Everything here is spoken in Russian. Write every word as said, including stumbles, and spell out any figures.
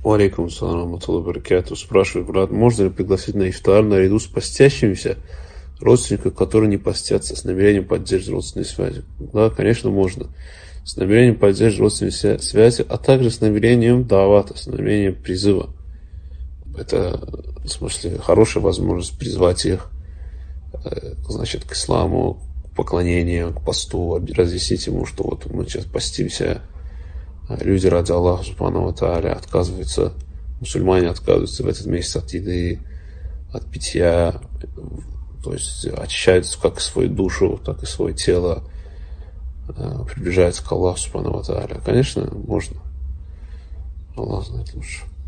Алейкум салам баракату. Спрашиваю, брат, можно ли пригласить на ифтар наряду с постящимися родственников, которые не постятся, с намерением поддерживать родственные связи? Да, конечно, можно. С намерением поддерживать родственные связи, а также с намерением давата, с намерением призыва. Это, в смысле, хорошая возможность призвать их, значит, к исламу, к поклонению, к посту, разъяснить ему, что вот мы сейчас постимся, люди ради Аллаха субхану ва тааля отказываются, мусульмане отказываются в этот месяц от еды, от питья, то есть очищаются как и свою душу, так и свое тело, приближаются к Аллаху субхану ва тааля. Конечно, можно. Аллах знает лучше.